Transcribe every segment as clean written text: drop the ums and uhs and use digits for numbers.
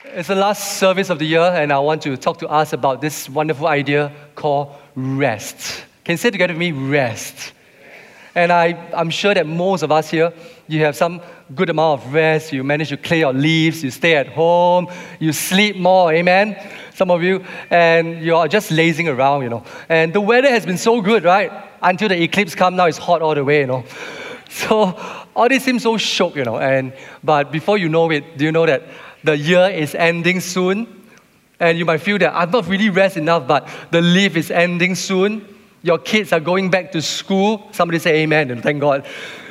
It's the last service of the year, and I want to talk to us about this wonderful idea called rest. Can you say together with me, rest? And I'm sure that most of us here, you have some good amount of rest. You manage to clear your leaves, you stay at home, you sleep more, amen? Some of you, and you're just lazing around, And the weather has been so good, right? Until the eclipse comes, now it's hot all the way, So all this seems so shock, but before you know it, do you know that the year is ending soon? And you might feel that I've not really rested enough, but the leave is ending soon. Your kids are going back to school. Somebody say amen and thank God.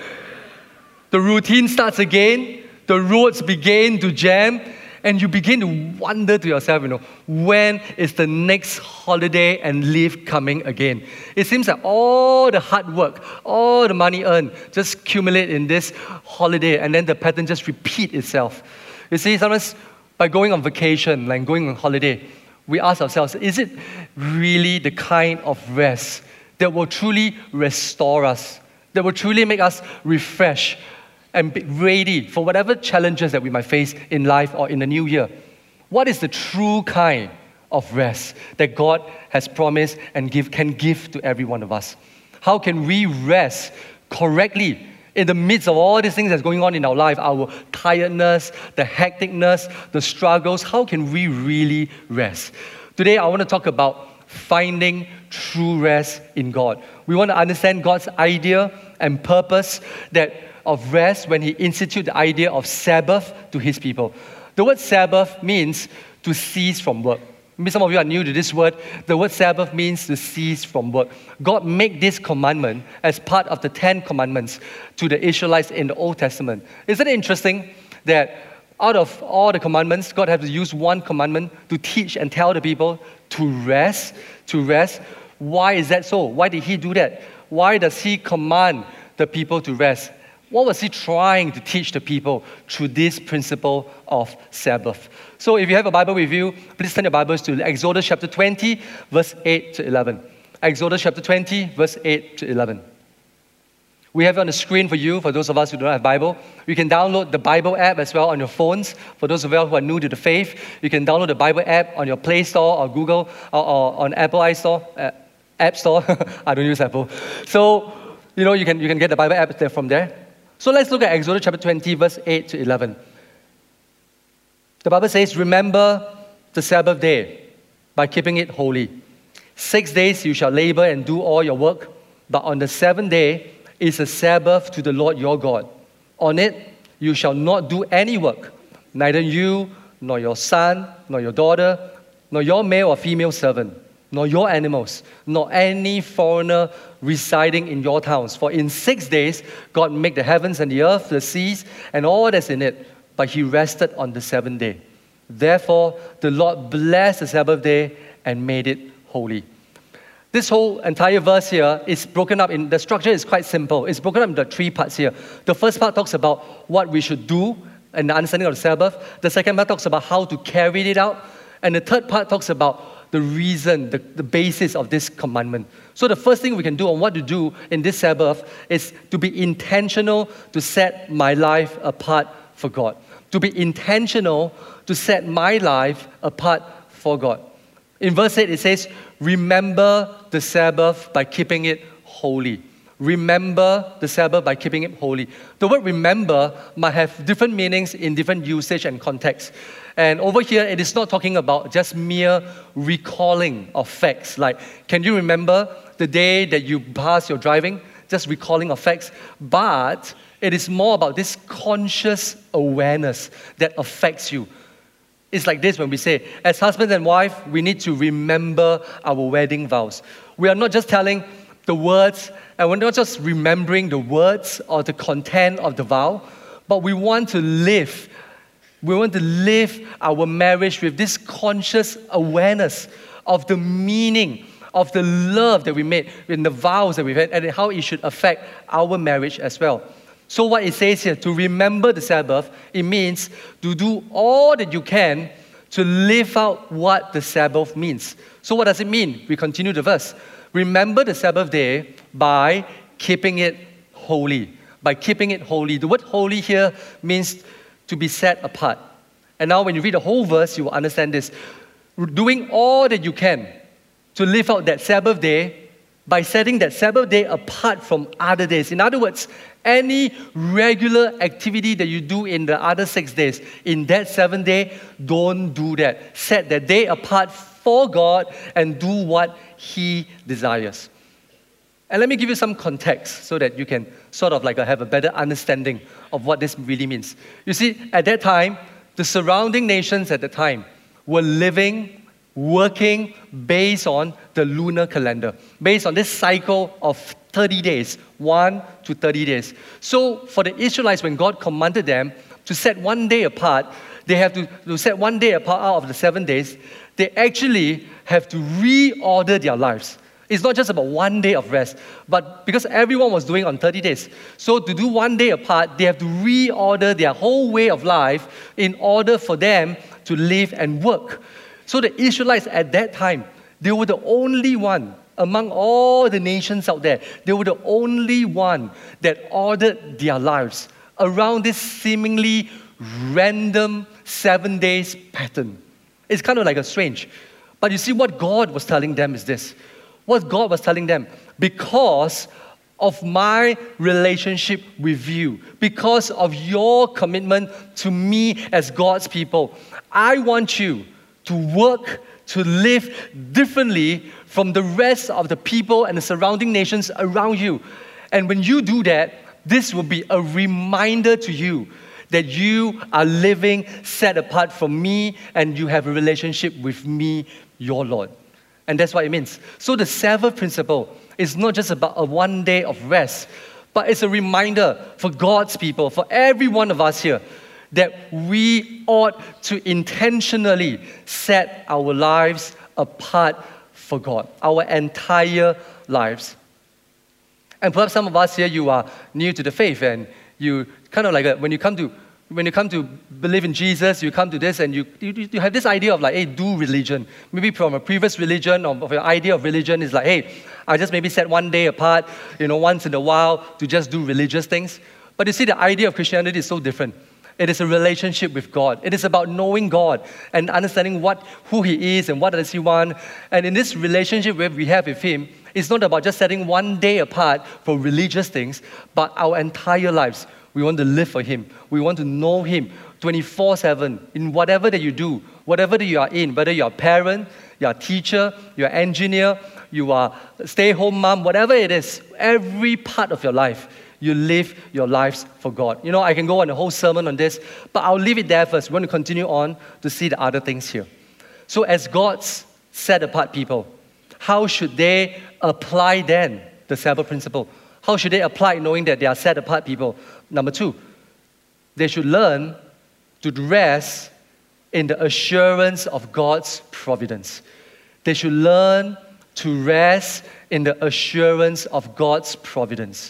The routine starts again. The roads begin to jam. And you begin to wonder to yourself, when is the next holiday and leave coming again? It seems that all the hard work, all the money earned, just accumulate in this holiday, and then the pattern just repeats itself. You see, sometimes by going on vacation, like going on holiday, we ask ourselves, is it really the kind of rest that will truly restore us, that will truly make us refresh and be ready for whatever challenges that we might face in life or in the new year? What is the true kind of rest that God has promised and can give to every one of us? How can we rest correctly in the midst of all these things that's going on in our life, our tiredness, the hecticness, the struggles? How can we really rest? Today, I want to talk about finding true rest in God. We want to understand God's idea and purpose of rest when He instituted the idea of Sabbath to His people. The word Sabbath means to cease from work. Maybe some of you are new to this word. The word Sabbath means to cease from work. God made this commandment as part of the 10 commandments to the Israelites in the Old Testament. Isn't it interesting that out of all the commandments, God had to use one commandment to teach and tell the people to rest, to rest? Why is that so? Why did He do that? Why does He command the people to rest? What was He trying to teach the people through this principle of Sabbath? So if you have a Bible with you, please turn your Bibles to Exodus chapter 20, verse 8 to 11. Exodus chapter 20, verse 8 to 11. We have it on the screen for you, for those of us who don't have Bible. You can download the Bible app as well on your phones. For those of you who are new to the faith, you can download the Bible app on your Play Store or Google or on Apple App Store. I don't use Apple. So, you can get the Bible app there from there. So let's look at Exodus chapter 20, verse 8 to 11. The Bible says, remember the Sabbath day by keeping it holy. 6 days you shall labor and do all your work, but on the 7th day is a Sabbath to the Lord your God. On it you shall not do any work, neither you, nor your son, nor your daughter, nor your male or female servant, nor your animals, nor any foreigner residing in your towns. For in 6 days God made the heavens and the earth, the seas, and all that's in it, but He rested on the 7th day. Therefore the Lord blessed the Sabbath day and made it holy. This whole entire verse here is broken up the structure is quite simple. It's broken up into 3 parts here. The first part talks about what we should do and the understanding of the Sabbath. The second part talks about how to carry it out. And the third part talks about the reason, the basis of this commandment. So the first thing we can do on what to do in this Sabbath is to be intentional to set my life apart for God. To be intentional to set my life apart for God. In verse 8 it says, remember the Sabbath by keeping it holy. Remember the Sabbath by keeping it holy. The word remember might have different meanings in different usage and context. And over here, it is not talking about just mere recalling of facts. Like, can you remember the day that you passed your driving? Just recalling of facts. But it is more about this conscious awareness that affects you. It's like this when we say, as husband and wife, we need to remember our wedding vows. We are not just telling the words, and we're not just remembering the words or the content of the vow, but we want to live. We want to live our marriage with this conscious awareness of the meaning, of the love that we made in the vows that we've had, and how it should affect our marriage as well. So what it says here, to remember the Sabbath, it means to do all that you can to live out what the Sabbath means. So what does it mean? We continue the verse. Remember the Sabbath day by keeping it holy. By keeping it holy. The word holy here means to be set apart. And now when you read the whole verse, you will understand this. Doing all that you can to live out that Sabbath day by setting that Sabbath day apart from other days. In other words, any regular activity that you do in the other 6 days, in that 7th day, don't do that. Set that day apart for God and do what He desires. And let me give you some context so that you can sort of like have a better understanding of what this really means. You see, at that time, the surrounding nations at the time were living, working based on the lunar calendar, based on this cycle of 30 days, 1 to 30 days. So for the Israelites, when God commanded them to set 1 day apart, they have to set 1 day apart out of the 7 days. They actually have to reorder their lives. It's not just about 1 day of rest, but because everyone was doing on 30 days. So to do 1 day apart, they have to reorder their whole way of life in order for them to live and work. So the Israelites at that time, they were the only one among all the nations out there. They were the only one that ordered their lives around this seemingly random 7 days pattern. It's kind of like a strange. But you see, what God was telling them is this. What God was telling them, because of my relationship with you, because of your commitment to me as God's people, I want you to work, to live differently from the rest of the people and the surrounding nations around you. And when you do that, this will be a reminder to you that you are living set apart from me and you have a relationship with me, your Lord. And that's what it means. So the Sabbath principle is not just about a 1 day of rest, but it's a reminder for God's people, for every one of us here, that we ought to intentionally set our lives apart for God, our entire lives. And perhaps some of us here, you are new to the faith, and you kind of like, when you come to believe in Jesus, you come to this and you have this idea of like, hey, do religion. Maybe from a previous religion or of your idea of religion is like, hey, I just maybe set 1 day apart, once in a while to just do religious things. But you see, the idea of Christianity is so different. It is a relationship with God. It is about knowing God and understanding who He is and what does He want. And in this relationship we have with Him, it's not about just setting 1 day apart for religious things, but our entire lives. We want to live for Him. We want to know Him 24/7 in whatever that you do, whatever that you are in, whether you're a parent, you're a teacher, you're an engineer, you are a stay-home mom, whatever it is, every part of your life, you live your lives for God. I can go on a whole sermon on this, but I'll leave it there first. We want to continue on to see the other things here. So as God's set-apart people, how should they apply then the Sabbath principle? How should they apply knowing that they are set-apart people? Number 2, they should learn to rest in the assurance of God's providence. They should learn to rest in the assurance of God's providence.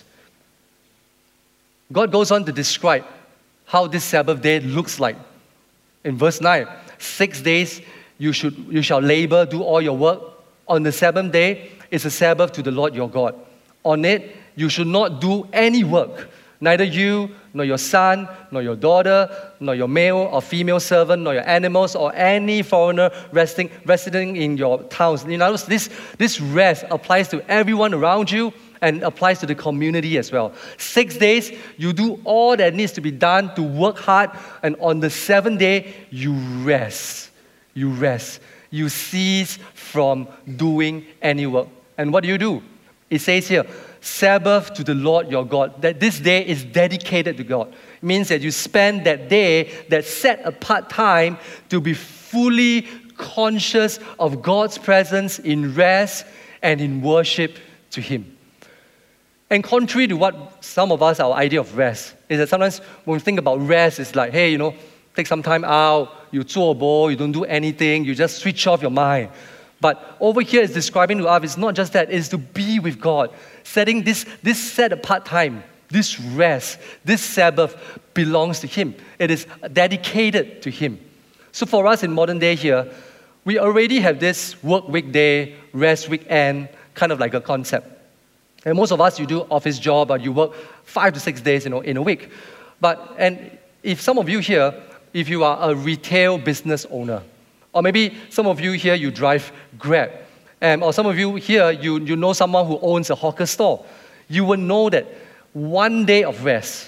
God goes on to describe how this Sabbath day looks like. In verse 9, 6 days you shall labor, do all your work. On the 7th day is a Sabbath to the Lord your God. On it you should not do any work, neither you, nor your son, nor your daughter, nor your male or female servant, nor your animals, or any foreigner residing in your towns. In other words, this rest applies to everyone around you and applies to the community as well. 6 days, you do all that needs to be done to work hard, and on the 7th day, you rest. You rest. You cease from doing any work. And what do? It says here, Sabbath to the Lord your God. That this day is dedicated to God. It means that you spend that day, that set apart time, to be fully conscious of God's presence in rest and in worship to Him. And contrary to what some of us, our idea of rest, is that sometimes when we think about rest, it's like, hey, take some time out, you 做波, you don't do anything, you just switch off your mind. But over here it's describing to us, it's not just that, it's to be with God. Setting this set-apart time, this rest, this Sabbath belongs to Him. It is dedicated to Him. So for us in modern day here, we already have this work weekday, rest weekend, kind of like a concept. And most of us, you do office job, or you work 5 to 6 days in a week. And if some of you here, if you are a retail business owner. Or maybe some of you here, you drive Grab. Or some of you here, you know someone who owns a hawker store. You will know that one day of rest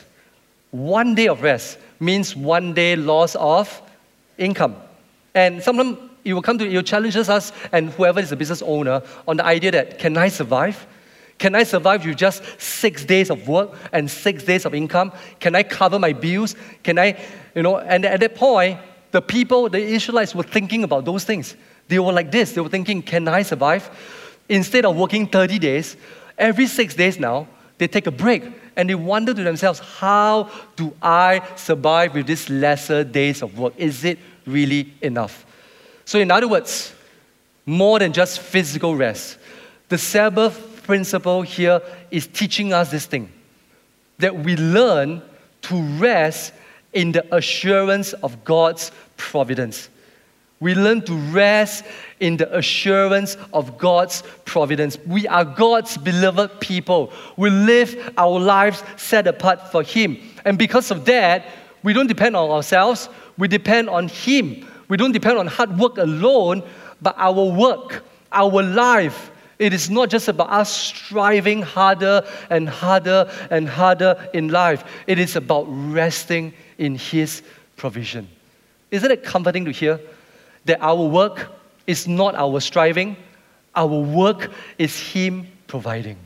means one day loss of income. And sometimes it will challenges us and whoever is a business owner on the idea that, can I survive? Can I survive with just 6 days of work and 6 days of income? Can I cover my bills? Can I, and at that point, the Israelites were thinking about those things. They were like this. They were thinking, can I survive? Instead of working 30 days, every 6 days now, they take a break and they wonder to themselves, how do I survive with these lesser days of work? Is it really enough? So in other words, more than just physical rest, the Sabbath principle here is teaching us this thing, that we learn to rest in the assurance of God's providence. We learn to rest in the assurance of God's providence. We are God's beloved people. We live our lives set apart for Him. And because of that, we don't depend on ourselves. We depend on Him. We don't depend on hard work alone, but our work, our life. It is not just about us striving harder and harder and harder in life. It is about resting in His provision. Isn't it comforting to hear that our work is not our striving, our work is Him providing?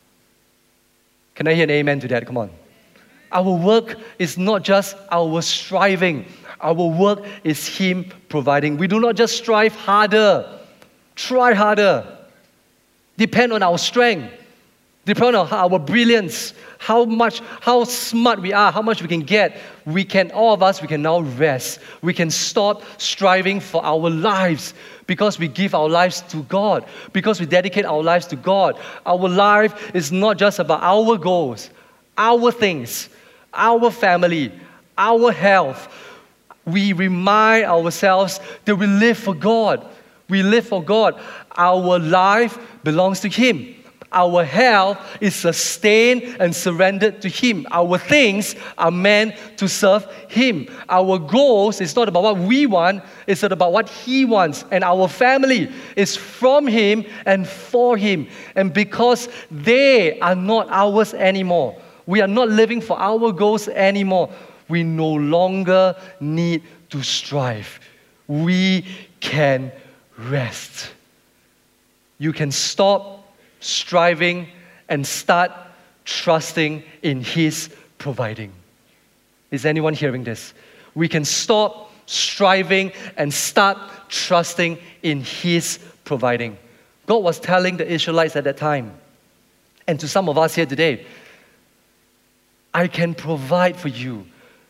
Can I hear an amen to that? Come on. Our work is not just our striving, our work is Him providing. We do not just strive harder, try harder, depend on our strength, depend on our brilliance, how smart we are, how much we can get. All of us can now rest. We can stop striving for our lives because we give our lives to God, because we dedicate our lives to God. Our life is not just about our goals, our things, our family, our health. We remind ourselves that we live for God. We live for God. Our life belongs to Him. Our health is sustained and surrendered to Him. Our things are meant to serve Him. Our goals is not about what we want, it's about what He wants. And our family is from Him and for Him. And because they are not ours anymore, we are not living for our goals anymore, we no longer need to strive. We can rest. You can stop striving and start trusting in His providing. Is anyone hearing this? We can stop striving and start trusting in His providing. God was telling the Israelites at that time, and to some of us here today, I can provide for you.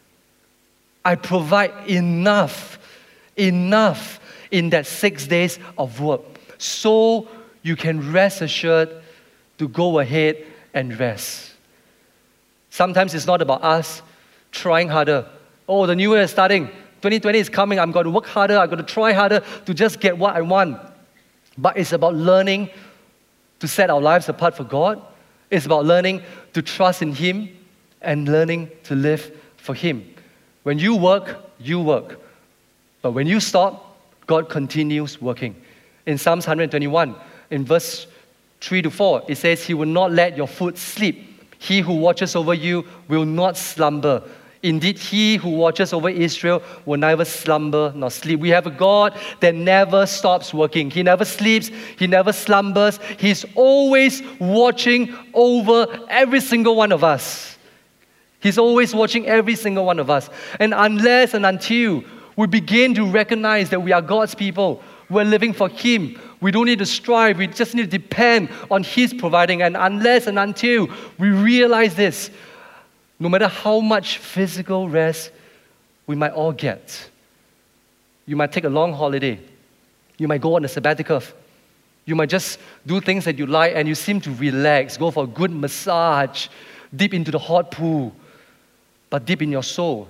I provide enough in that 6 days of work, so you can rest assured to go ahead and rest. Sometimes it's not about us trying harder. Oh, the new year is starting. 2020 is coming. I'm going to work harder. I'm going to try harder to just get what I want. But it's about learning to set our lives apart for God. It's about learning to trust in Him and learning to live for Him. When you work, you work. But when you stop, God continues working. In Psalms 121, in verse 3-4, it says, He will not let your foot sleep. He who watches over you will not slumber. Indeed, He who watches over Israel will neither slumber nor sleep. We have a God that never stops working. He never sleeps. He never slumbers. He's always watching over every single one of us. He's always watching every single one of us. And unless and until we begin to recognize that we are God's people, we're living for Him, we don't need to strive, we just need to depend on His providing. And unless and until we realize this, no matter how much physical rest we might all get, you might take a long holiday, you might go on a sabbatical, you might just do things that you like and you seem to relax, go for a good massage, dip into the hot pool. But deep in your soul,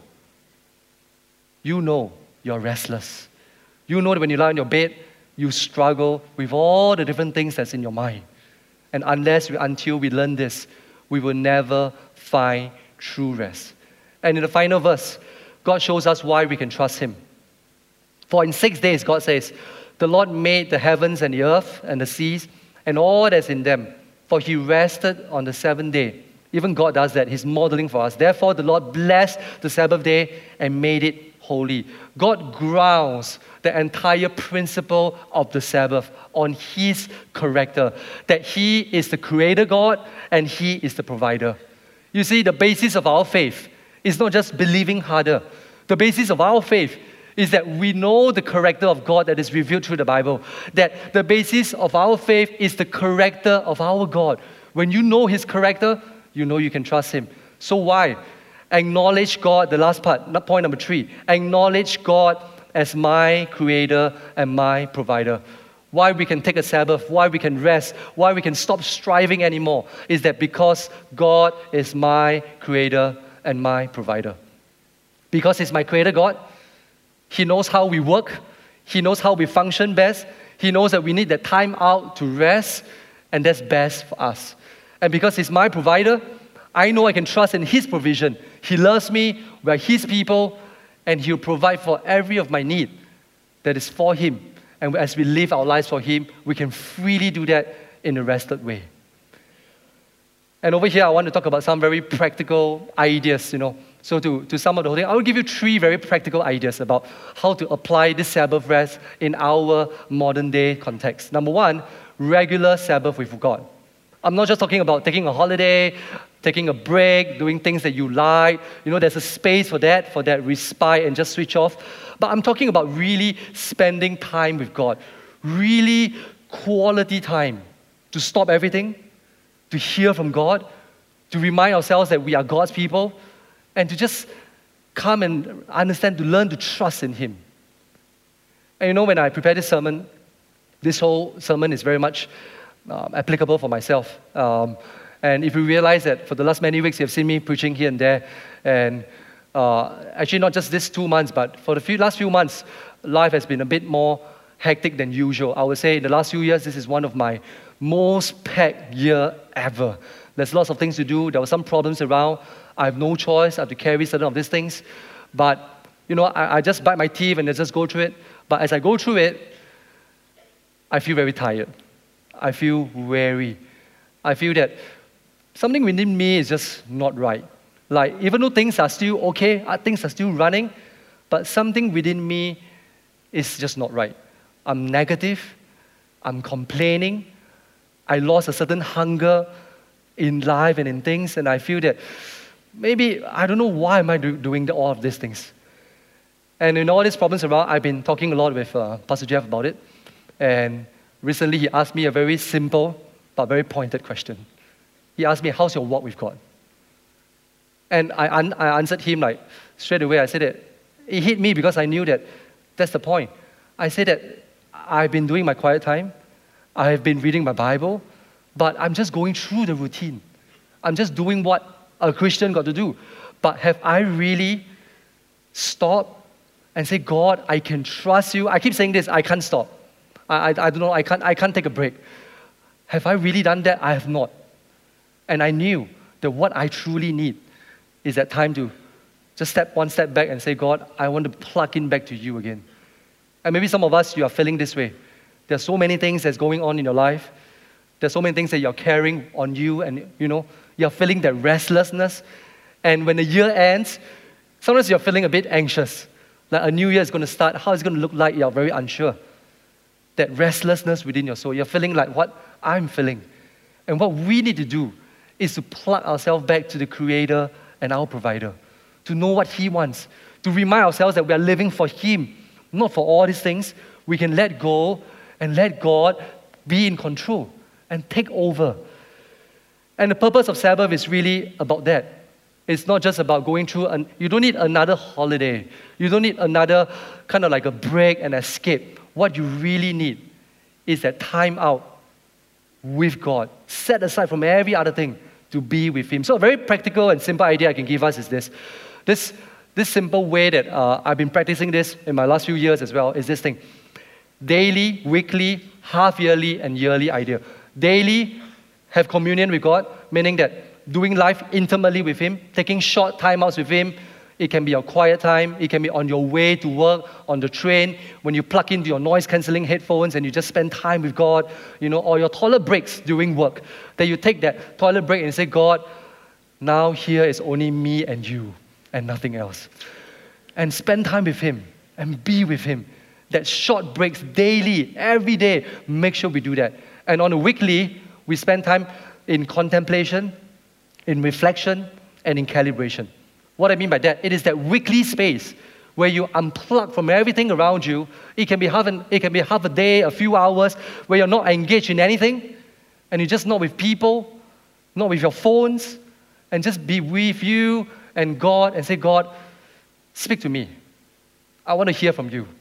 you know you're restless. You know that when you lie on your bed, you struggle with all the different things that's in your mind. And until we learn this, we will never find true rest. And in the final verse, God shows us why we can trust Him. For in 6 days, God says, the Lord made the heavens and the earth and the seas and all that's in them. For He rested on the seventh day. Even God does that. He's modeling for us. Therefore, the Lord blessed the Sabbath day and made it holy. God grounds the entire principle of the Sabbath on His character, that He is the creator God and He is the provider. You see, the basis of our faith is not just believing harder. The basis of our faith is that we know the character of God that is revealed through the Bible. That the basis of our faith is the character of our God. When you know His character, you know you can trust Him. So why? Acknowledge God, the last part, point number 3. Acknowledge God as my creator and my provider. Why we can take a Sabbath, why we can rest, why we can stop striving anymore, is that because God is my creator and my provider. Because He's my creator God, He knows how we work, He knows how we function best, He knows that we need that time out to rest, and that's best for us. And because He's my provider, I know I can trust in His provision. He loves me, we're His people, and He'll provide for every of my need that is for Him. And as we live our lives for Him, we can freely do that in a rested way. And over here, I want to talk about some very practical ideas, So to sum up the whole thing, I will give you 3 very practical ideas about how to apply this Sabbath rest in our modern day context. Number 1, regular Sabbath with God. I'm not just talking about taking a holiday, taking a break, doing things that you like. There's a space for that respite and just switch off. But I'm talking about really spending time with God. Really quality time to stop everything, to hear from God, to remind ourselves that we are God's people, and to just come and understand, to learn to trust in Him. And when I prepare this sermon, this whole sermon is very much applicable for myself. And if you realize that for the last many weeks, you have seen me preaching here and there, and actually not just this 2 months, but for the last few months, life has been a bit more hectic than usual. I would say in the last few years, this is one of my most packed year ever. There's lots of things to do. There were some problems around. I have no choice. I have to carry certain of these things. But, I just bite my teeth and I just go through it. But as I go through it, I feel very tired. I feel weary. I feel that something within me is just not right. Like, even though things are still okay, things are still running, but something within me is just not right. I'm negative. I'm complaining. I lost a certain hunger in life and in things, and I feel that maybe, I don't know why am I doing all of these things. And in all these problems around, I've been talking a lot with Pastor Jeff about it, and recently he asked me a very simple but very pointed question. He asked me, how's your walk with God? And I answered him straight away. I said that it hit me because I knew that that's the point. I said that I've been doing my quiet time. I have been reading my Bible, but I'm just going through the routine. I'm just doing what a Christian got to do. But have I really stopped and say, God, I can trust you? I keep saying this, I can't stop. I don't know, I can't take a break. Have I really done that? I have not. And I knew that what I truly need is that time to just step one step back and say, God, I want to plug in back to you again. And maybe some of us, you are feeling this way. There are so many things that's going on in your life. There's so many things that you're carrying on you, and you're feeling that restlessness. And when the year ends, sometimes you're feeling a bit anxious. Like a new year is going to start. How is it going to look like? You're very unsure. That restlessness within your soul. You're feeling like what I'm feeling. And what we need to do is to plug ourselves back to the Creator and our Provider. To know what He wants. To remind ourselves that we are living for Him. Not for all these things. We can let go and let God be in control and take over. And the purpose of Sabbath is really about that. It's not just about going through, you don't need another holiday. You don't need another kind of like a break and escape. What you really need is that time out with God, set aside from every other thing to be with Him. So a very practical and simple idea I can give us is this simple way that I've been practicing this in my last few years as well, is this thing. Daily, weekly, half-yearly, and yearly idea. Daily, have communion with God, meaning that doing life intimately with Him, taking short time outs with Him It can be your quiet time. It can be on your way to work, on the train, when you plug into your noise-cancelling headphones and you just spend time with God, or your toilet breaks during work. That you take that toilet break and say, God, now here is only me and you and nothing else. And spend time with Him and be with Him. That short breaks daily, every day, make sure we do that. And on a weekly, we spend time in contemplation, in reflection, and in calibration. What I mean by that, it is that weekly space where you unplug from everything around you. It can be half a day, a few hours, where you're not engaged in anything, and you're just not with people, not with your phones, and just be with you and God and say, God, speak to me. I want to hear from you.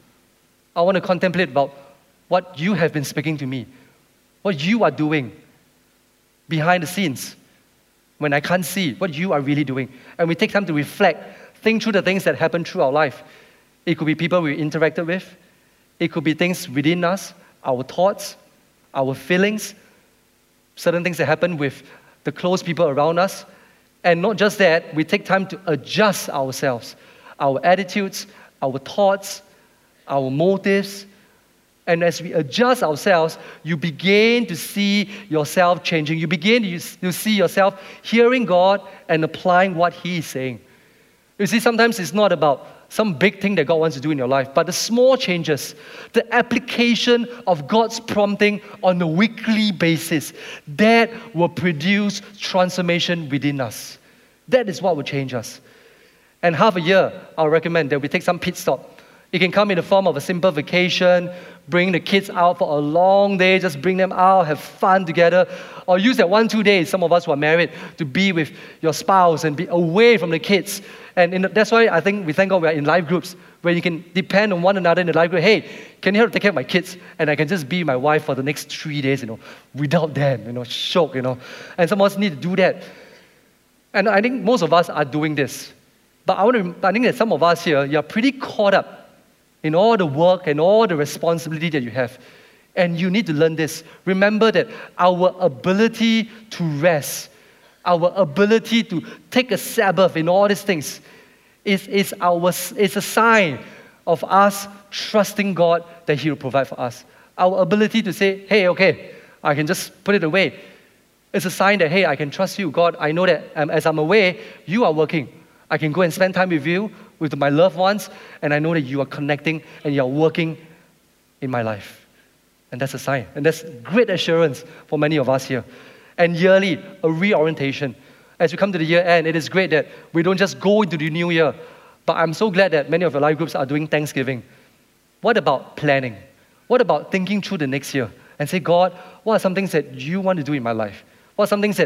I want to contemplate about what you have been speaking to me, what you are doing behind the scenes when I can't see what you are really doing. And we take time to reflect, think through the things that happen through our life. It could be people we interacted with. It could be things within us, our thoughts, our feelings, certain things that happen with the close people around us. And not just that, we take time to adjust ourselves, our attitudes, our thoughts, our motives. And as we adjust ourselves, you begin to see yourself changing. You begin to see yourself hearing God and applying what He is saying. You see, sometimes it's not about some big thing that God wants to do in your life, but the small changes, the application of God's prompting on a weekly basis, that will produce transformation within us. That is what will change us. And half a year, I'll recommend that we take some pit stop. It can come in the form of a simple vacation, bring the kids out for a long day, just bring them out, have fun together, or use that 1-2 days, some of us who are married, to be with your spouse and be away from the kids. And that's why I think we thank God we're in life groups, where you can depend on one another in the life group. Hey, can you help take care of my kids? And I can just be my wife for the next 3 days, without them, shock, And some of us need to do that. And I think most of us are doing this. But I think that some of us here, you're pretty caught up in all the work and all the responsibility that you have. And you need to learn this. Remember that our ability to rest, our ability to take a Sabbath in all these things is a sign of us trusting God that He will provide for us. Our ability to say, hey, okay, I can just put it away. It's a sign that, hey, I can trust you. God, I know that as I'm away, you are working. I can go and spend time with you, with my loved ones, and I know that you are connecting and you are working in my life. And that's a sign. And that's great assurance for many of us here. And yearly, a reorientation. As we come to the year end, it is great that we don't just go into the new year, but I'm so glad that many of your life groups are doing Thanksgiving. What about planning? What about thinking through the next year and say, God, what are some things that you want to do in my life? What are some things that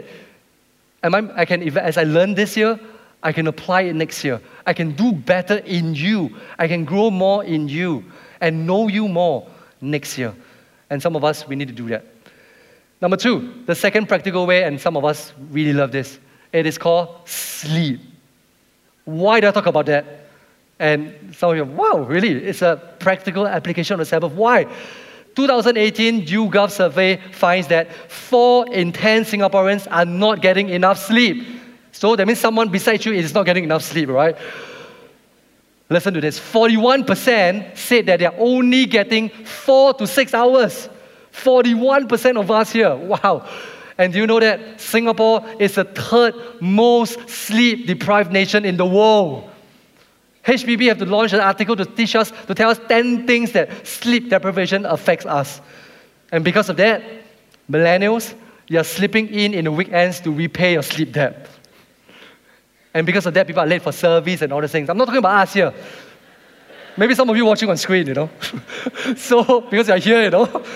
as I learn this year, I can apply it next year. I can do better in you. I can grow more in you and know you more next year. And some of us, we need to do that. Number 2, the second practical way, and some of us really love this, it is called sleep. Why do I talk about that? And some of you, wow, really? It's a practical application of the Sabbath. Why? 2018 YouGov survey finds that 4 in 10 Singaporeans are not getting enough sleep. So that means someone beside you is not getting enough sleep, right? Listen to this. 41% said that they're only getting 4 to 6 hours. 41% of us here. Wow. And do you know that Singapore is the 3rd most sleep-deprived nation in the world? HPB have to launch an article to tell us 10 things that sleep deprivation affects us. And because of that, millennials, you're sleeping in the weekends to repay your sleep debt. And because of that, people are late for service and all those things. I'm not talking about us here. Maybe some of you watching on screen, So, because you're here,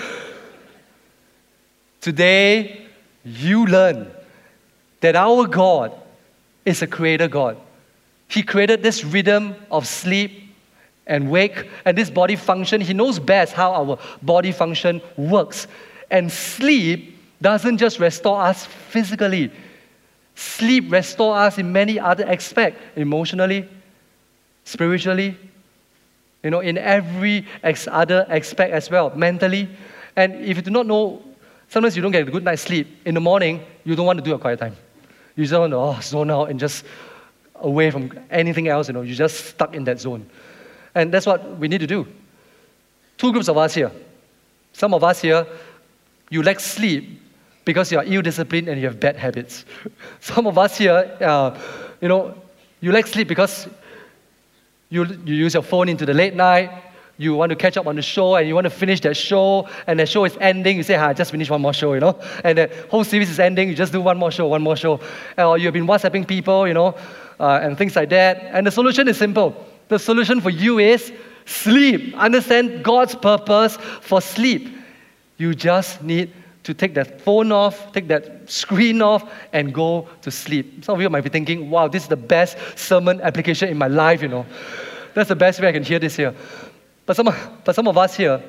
Today, you learn that our God is a creator God. He created this rhythm of sleep and wake and this body function. He knows best how our body function works. And sleep doesn't just restore us physically. Sleep restores us in many other aspects, emotionally, spiritually, in every other aspect as well, mentally. And if you do not know, sometimes you don't get a good night's sleep. In the morning, you don't want to do a quiet time. You just want to zone out and just away from anything else, you're just stuck in that zone. And that's what we need to do. Two groups of us here. Some of us here, you lack sleep because you are ill-disciplined and you have bad habits. Some of us here, you lack sleep because you use your phone into the late night, you want to catch up on the show, and you want to finish that show, and the show is ending, you say, I just finished one more show, and the whole series is ending, you just do one more show. Or you've been WhatsApping people, and things like that. And the solution is simple. The solution for you is sleep. Understand God's purpose for sleep. You just need to take that phone off, take that screen off, and go to sleep. Some of you might be thinking, wow, this is the best sermon application in my life, That's the best way I can hear this here. But some of us here,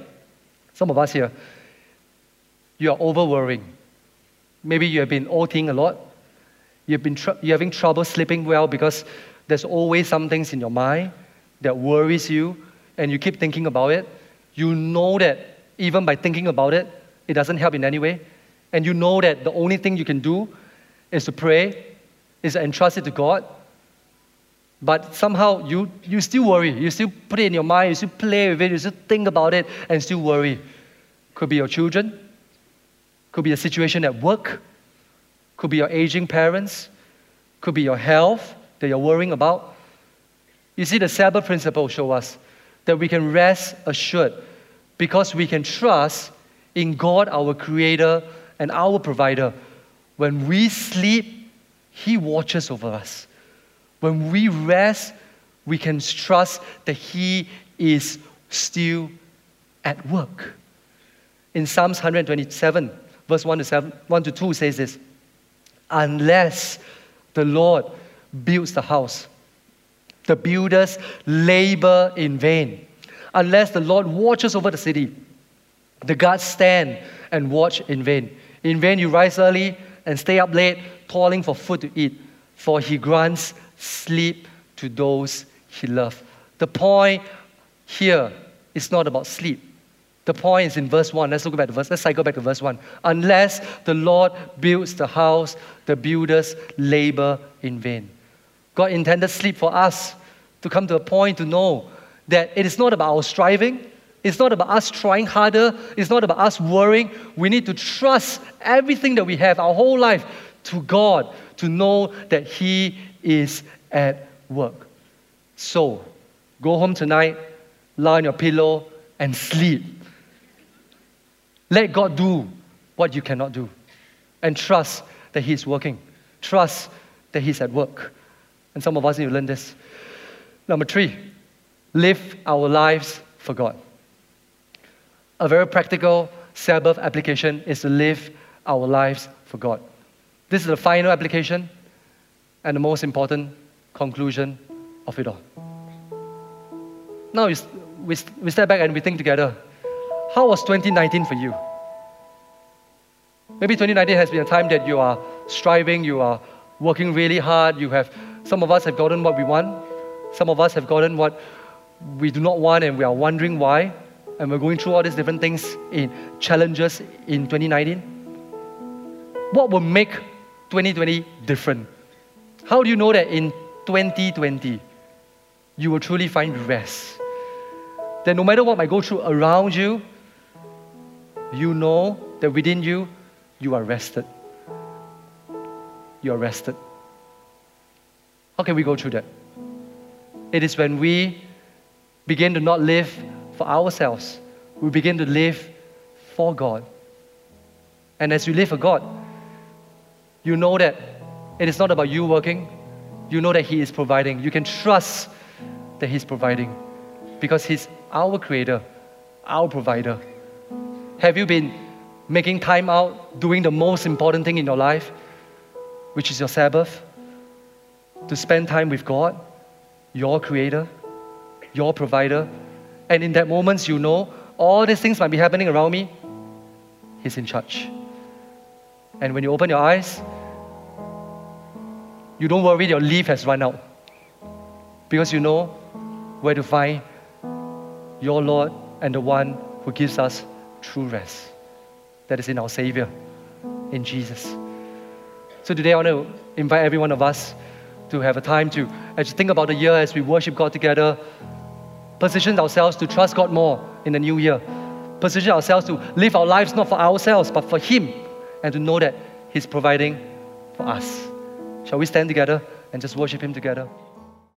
you are over-worrying. Maybe you have been OTing a lot. You're having trouble sleeping well because there's always some things in your mind that worries you, and you keep thinking about it. You know that even by thinking about it, it doesn't help in any way. And you know that the only thing you can do is to pray, is to entrust it to God. But somehow you still worry. You still put it in your mind, you still play with it, you still think about it and still worry. Could be your children, could be a situation at work, could be your aging parents, could be your health that you're worrying about. You see, the Sabbath principle shows us that we can rest assured because we can trust in God, our Creator and our Provider. When we sleep, He watches over us. When we rest, we can trust that He is still at work. In Psalms 127, verse 1 to 2 says this, unless the Lord builds the house, the builders labor in vain. Unless the Lord watches over the city, the guards stand and watch in vain. In vain you rise early and stay up late, toiling for food to eat, for He grants sleep to those He loves. The point here is not about sleep. The point is in verse 1. Let's cycle back to verse 1. Unless the Lord builds the house, the builders labor in vain. God intended sleep for us to come to a point to know that it is not about our striving. It's not about us trying harder. It's not about us worrying. We need to trust everything that we have, our whole life, to God, to know that He is at work. So, go home tonight, lie on your pillow, and sleep. Let God do what you cannot do. And trust that He's working. Trust that He's at work. And some of us need to learn this. Number 3, live our lives for God. A very practical Sabbath application is to live our lives for God. This is the final application and the most important conclusion of it all. Now we step back and we think together. How was 2019 for you? Maybe 2019 has been a time that you are striving, you are working really hard, some of us have gotten what we want, some of us have gotten what we do not want, and we are wondering why, and we're going through all these different things in challenges in 2019. What will make 2020 different? How do you know that in 2020 you will truly find rest? That no matter what might go through around you, you know that within you, you are rested. You are rested. How can we go through that? It is when we begin to not live for ourselves. We begin to live for God. And as you live for God, you know that it is not about you working. You know that He is providing. You can trust that He's providing because He's our Creator, our Provider. Have you been making time out, doing the most important thing in your life, which is your Sabbath, to spend time with God, your Creator, your Provider? And in that moment, you know, all these things might be happening around me. He's in charge. And when you open your eyes, you don't worry your leave has run out, because you know where to find your Lord and the one who gives us true rest. That is in our Savior, in Jesus. So today I want to invite every one of us to have a time to actually think about the year as we worship God together. Position ourselves to trust God more in the new year. Position ourselves to live our lives not for ourselves, but for Him, and to know that He's providing for us. Shall we stand together and just worship Him together?